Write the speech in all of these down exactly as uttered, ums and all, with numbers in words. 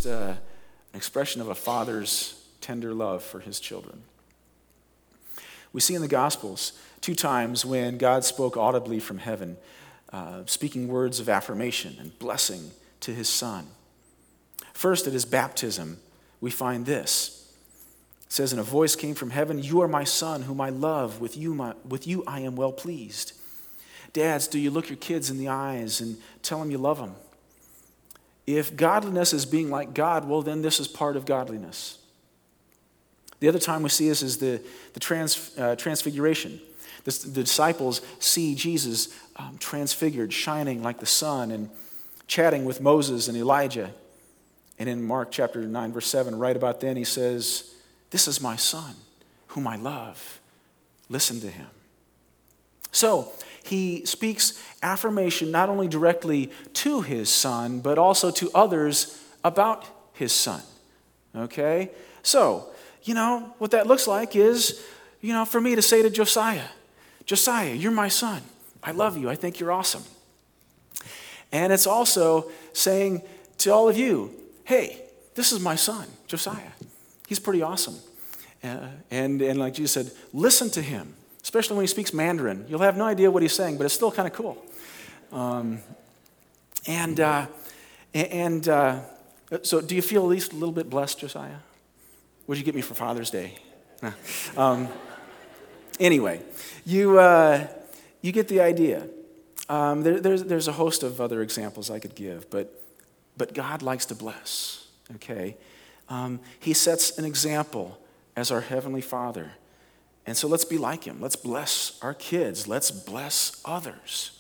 just uh, an expression of a father's tender love for his children. We see in the Gospels two times when God spoke audibly from heaven, uh, speaking words of affirmation and blessing to his son. First, at his baptism, we find this. It says, "And a voice came from heaven, 'You are my son, whom I love. With you, my, with you I am well pleased.'" Dads, do you look your kids in the eyes and tell them you love them? If godliness is being like God, well, then this is part of godliness. The other time we see this is the, the trans, uh, transfiguration. The, the disciples see Jesus um, transfigured, shining like the sun, and chatting with Moses and Elijah. And in Mark chapter nine, verse seven, right about then, he says, "This is my son, whom I love. Listen to him." So, he speaks affirmation not only directly to his son, but also to others about his son. Okay? So, you know, what that looks like is, you know, for me to say to Josiah, "Josiah, you're my son. I love you. I think you're awesome." And it's also saying to all of you, "Hey, this is my son, Josiah. He's pretty awesome." Uh, and, and like Jesus said, listen to him, especially when he speaks Mandarin. You'll have no idea what he's saying, but it's still kind of cool. Um, and uh, and uh, so do you feel at least a little bit blessed, Josiah? What did you get me for Father's Day? um, anyway, you uh, you get the idea. Um, there, there's, there's a host of other examples I could give, but but God likes to bless, okay? Um, he sets an example as our Heavenly Father. And so let's be like him. Let's bless our kids. Let's bless others.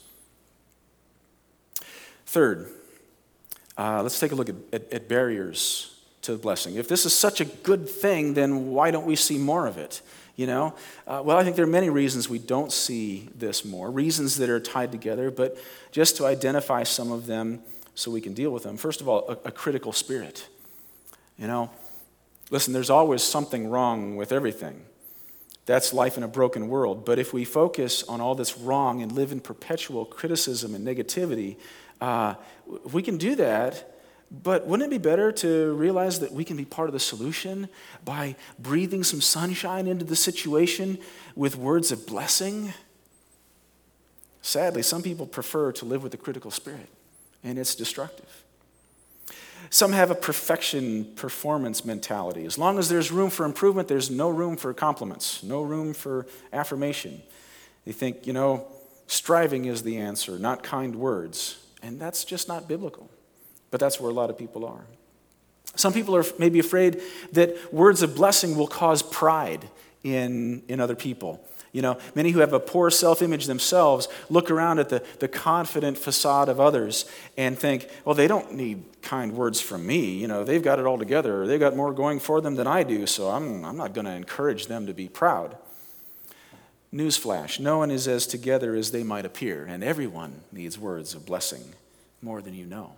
Third, uh, let's take a look at, at, at barriers to blessing. If this is such a good thing, then why don't we see more of it? You know? Uh, well, I think there are many reasons we don't see this more, reasons that are tied together, but just to identify some of them so we can deal with them. First of all, a, a critical spirit. You know, listen, there's always something wrong with everything. That's life in a broken world. But if we focus on all that's wrong and live in perpetual criticism and negativity, uh, we can do that. But wouldn't it be better to realize that we can be part of the solution by breathing some sunshine into the situation with words of blessing? Sadly, some people prefer to live with a critical spirit, and it's destructive. Some have a perfection performance mentality. As long as there's room for improvement, there's no room for compliments, no room for affirmation. They think, you know, striving is the answer, not kind words. And that's just not biblical. But that's where a lot of people are. Some people are maybe afraid that words of blessing will cause pride in, in other people. You know, many who have a poor self-image themselves look around at the, the confident facade of others and think, well, they don't need kind words from me. You know, they've got it all together. Or they've got more going for them than I do, so I'm, I'm not going to encourage them to be proud. Newsflash, no one is as together as they might appear, and everyone needs words of blessing more than you know.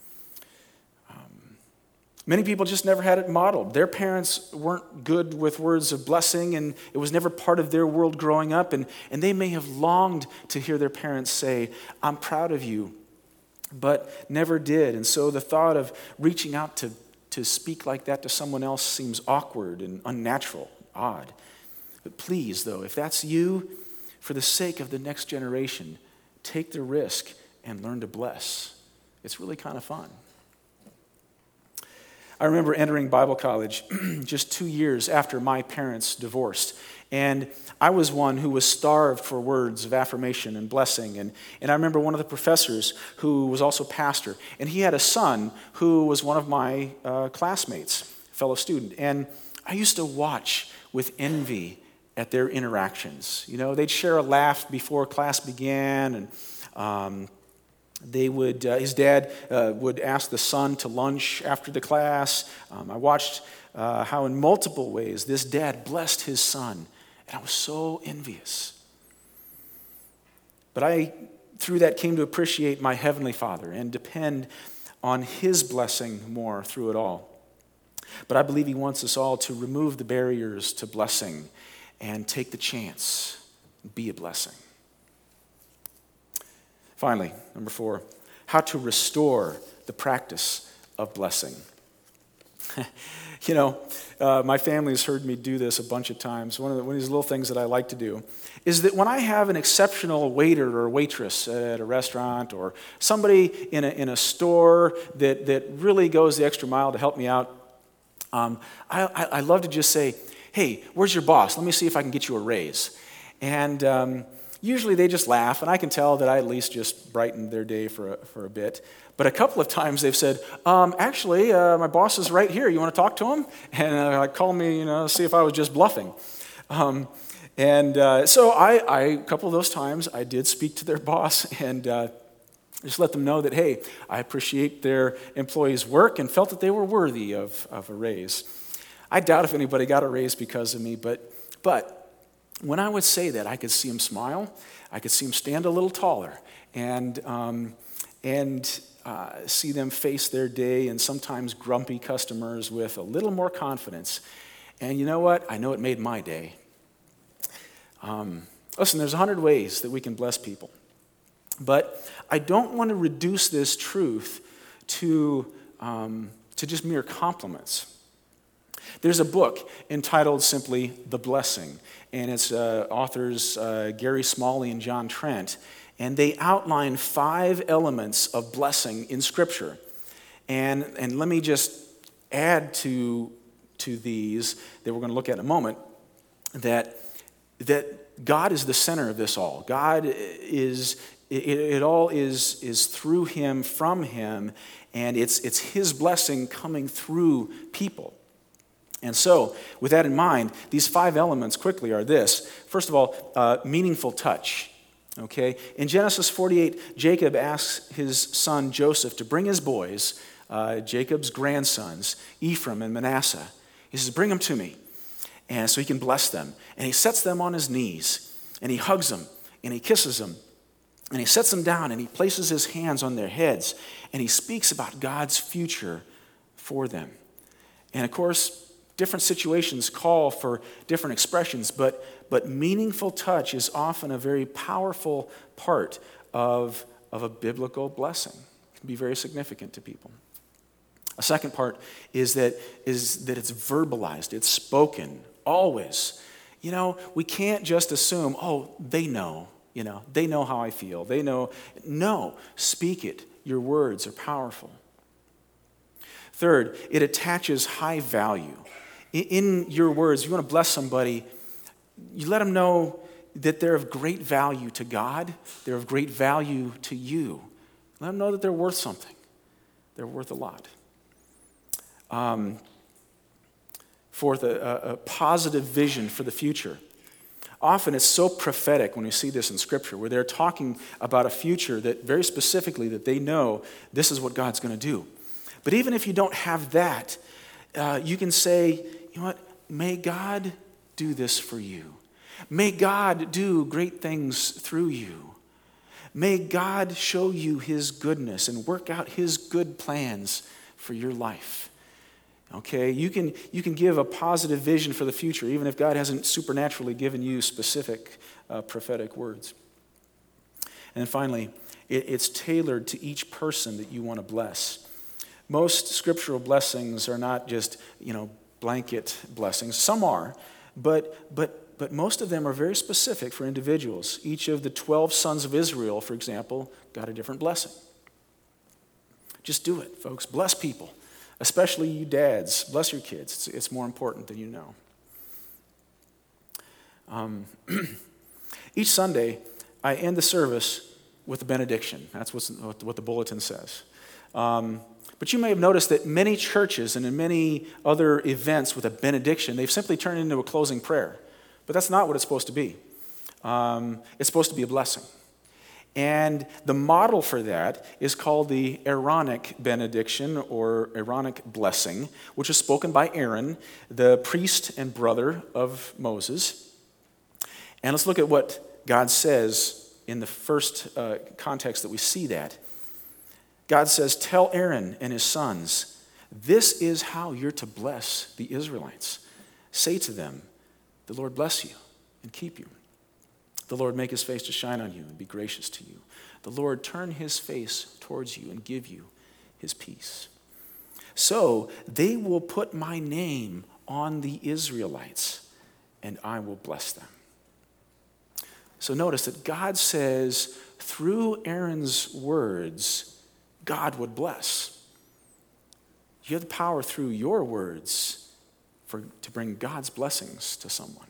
Many people just never had it modeled. Their parents weren't good with words of blessing, and it was never part of their world growing up, and, and they may have longed to hear their parents say, "I'm proud of you," but never did. And so the thought of reaching out to, to speak like that to someone else seems awkward and unnatural, odd. But please, though, if that's you, for the sake of the next generation, take the risk and learn to bless. It's really kind of fun. I remember entering Bible college just two years after my parents divorced. And I was one who was starved for words of affirmation and blessing. And, and I remember one of the professors who was also pastor. And he had a son who was one of my uh, classmates, fellow student. And I used to watch with envy at their interactions. You know, they'd share a laugh before class began, and um, They would, uh, his dad uh, would ask the son to lunch after the class. Um, I watched uh, how in multiple ways this dad blessed his son, and I was so envious. But I, through that, came to appreciate my Heavenly Father and depend on his blessing more through it all. But I believe he wants us all to remove the barriers to blessing and take the chance, be a blessing. Finally, number four, how to restore the practice of blessing. You know, uh, my family has heard me do this a bunch of times. One of, the, one of these little things that I like to do is that when I have an exceptional waiter or waitress at a restaurant or somebody in a, in a store that, that really goes the extra mile to help me out, um, I, I, I love to just say, hey, where's your boss? Let me see if I can get you a raise. And um, usually they just laugh, and I can tell that I at least just brightened their day for a, for a bit. But a couple of times they've said, um, actually, uh, my boss is right here. You want to talk to him? And uh, call me, you know, see if I was just bluffing. Um, and uh, so I, I, a couple of those times, I did speak to their boss and uh, just let them know that, hey, I appreciate their employees' work and felt that they were worthy of, of a raise. I doubt if anybody got a raise because of me, but but when I would say that, I could see them smile. I could see them stand a little taller and um, and uh, see them face their day and sometimes grumpy customers with a little more confidence. And you know what? I know it made my day. Um, listen, there's a hundred ways that we can bless people. But I don't want to reduce this truth to, um, to just mere compliments. There's a book entitled simply The Blessing, and it's uh, authors uh, Gary Smalley and John Trent, and they outline five elements of blessing in Scripture. And, and let me just add to, to these that we're going to look at in a moment, that, that God is the center of this all. God is, it, it all is, is through Him, from Him, and it's, it's His blessing coming through people. And so, with that in mind, these five elements quickly are this. First of all, uh, meaningful touch. Okay? In Genesis forty-eight, Jacob asks his son Joseph to bring his boys, uh, Jacob's grandsons, Ephraim and Manasseh. He says, bring them to me, and so he can bless them. And he sets them on his knees, and he hugs them, and he kisses them, and he sets them down, and he places his hands on their heads, and he speaks about God's future for them. And of course, different situations call for different expressions, but, but meaningful touch is often a very powerful part of, of a biblical blessing. It can be very significant to people. A second part is that, is that it's verbalized, it's spoken, always. You know, we can't just assume, oh, they know, you know, they know how I feel, they know. No, speak it. Your words are powerful. Third, it attaches high value. In your words, you want to bless somebody, you let them know that they're of great value to God, they're of great value to you. Let them know that they're worth something. They're worth a lot. Um, fourth, a, a positive vision for the future. Often it's so prophetic when we see this in Scripture, where they're talking about a future that very specifically that they know this is what God's going to do. But even if you don't have that, uh, you can say, you know what, may God do this for you. May God do great things through you. May God show you His goodness and work out His good plans for your life. Okay, you can, you can give a positive vision for the future, even if God hasn't supernaturally given you specific uh, prophetic words. And then finally, it, it's tailored to each person that you want to bless. Most scriptural blessings are not just, you know, blanket blessings. Some are, but but but most of them are very specific for individuals. Each of the twelve sons of Israel, for example, got a different blessing. Just do it, folks. Bless people, especially you dads. Bless your kids. It's, it's more important than you know. Um, each Sunday, I end the service with a benediction. That's what's, what the bulletin says. Um, But you may have noticed that many churches and in many other events with a benediction, they've simply turned it into a closing prayer. But that's not what it's supposed to be. Um, it's supposed to be a blessing. And the model for that is called the Aaronic benediction or Aaronic blessing, which is spoken by Aaron, the priest and brother of Moses. And let's look at what God says in the first uh, context that we see that. God says, tell Aaron and his sons, this is how you're to bless the Israelites. Say to them, the Lord bless you and keep you. The Lord make his face to shine on you and be gracious to you. The Lord turn his face towards you and give you his peace. So they will put my name on the Israelites, and I will bless them. So notice that God says, through Aaron's words, God would bless. You have the power through your words for, to bring God's blessings to someone.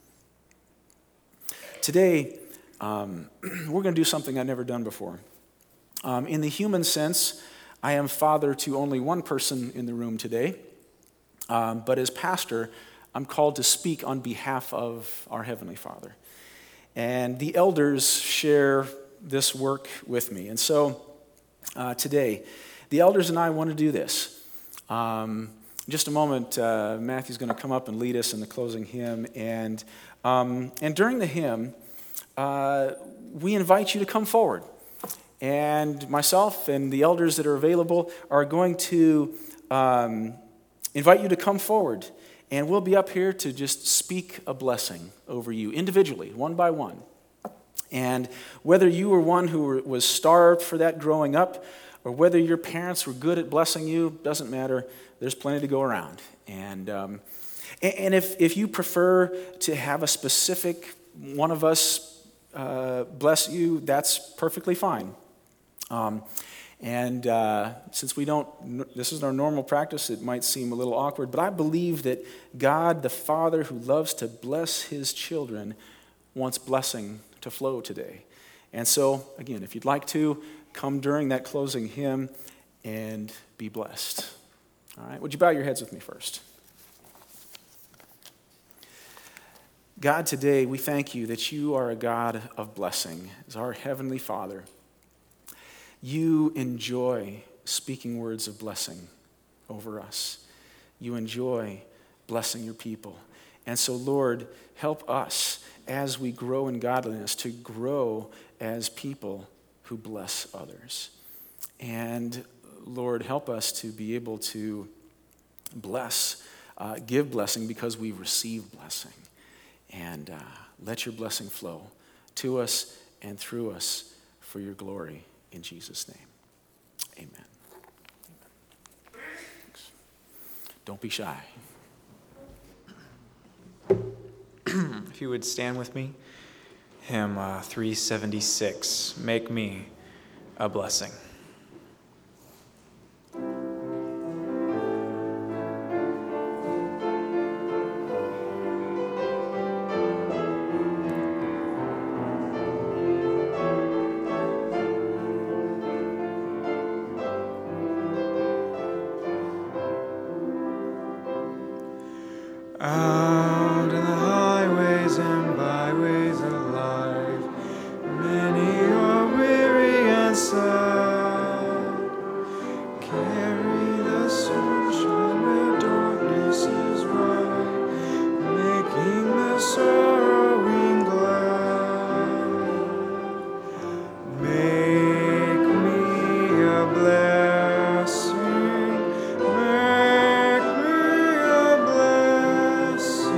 Today, um, we're going to do something I've never done before. Um, in the human sense, I am father to only one person in the room today. Um, but as pastor, I'm called to speak on behalf of our Heavenly Father. And the elders share this work with me. And so uh, today, the elders and I want to do this. Um, in just a moment, uh, Matthew's going to come up and lead us in the closing hymn. And, um, and during the hymn, uh, we invite you to come forward. And myself and the elders that are available are going to um, invite you to come forward. And we'll be up here to just speak a blessing over you individually, one by one. And whether you were one who was starved for that growing up, or whether your parents were good at blessing you, doesn't matter. There's plenty to go around. And um, and if, if you prefer to have a specific one of us uh, bless you, that's perfectly fine. Um, and uh, since we don't, this is our normal practice, it might seem a little awkward, but I believe that God, the Father who loves to bless his children, wants blessing to flow today. And so, again, if you'd like to, come during that closing hymn and be blessed. All right, would you bow your heads with me first? God, today we thank you that you are a God of blessing. As our Heavenly Father, you enjoy speaking words of blessing over us. You enjoy blessing your people. And so, Lord, help us as we grow in godliness to grow as people who bless others. And Lord, help us to be able to bless, uh, give blessing because we receive blessing. And uh, let your blessing flow to us and through us for your glory in Jesus' name. Amen. Amen. Thanks. Don't be shy. If you would stand with me. Hymn uh, three seventy-six, Make Me a Blessing. Out in the highways and byways of life, many are weary and sad. Carry the sunshine where darkness is bright, making the sorrowing glad. Make me a blessing, make me a blessing.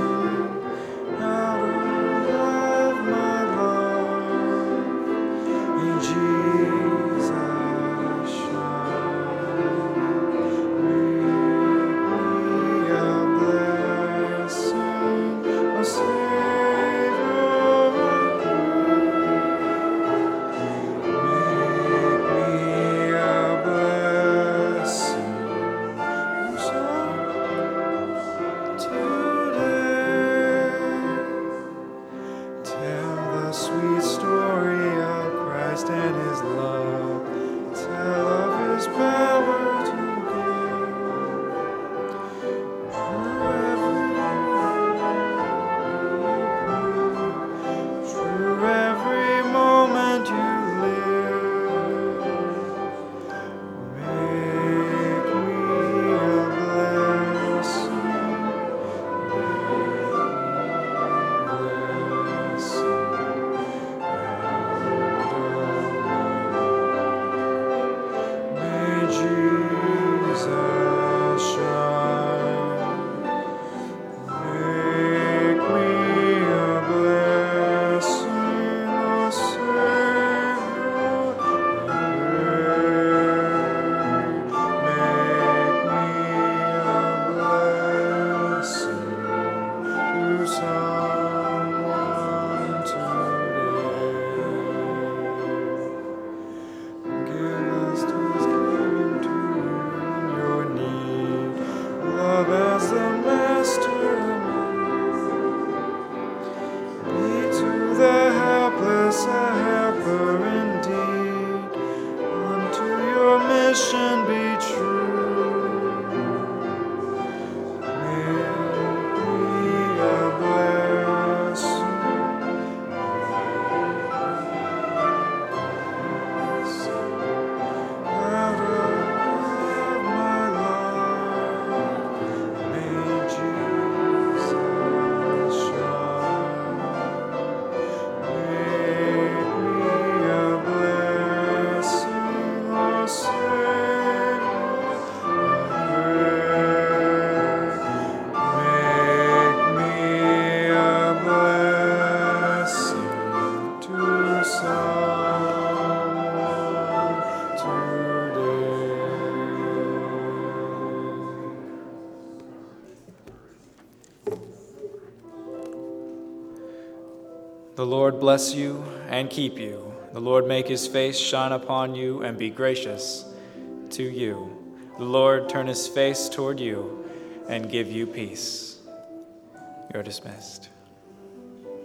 The Lord bless you and keep you. The Lord make his face shine upon you and be gracious to you. The Lord turn his face toward you and give you peace. You're dismissed.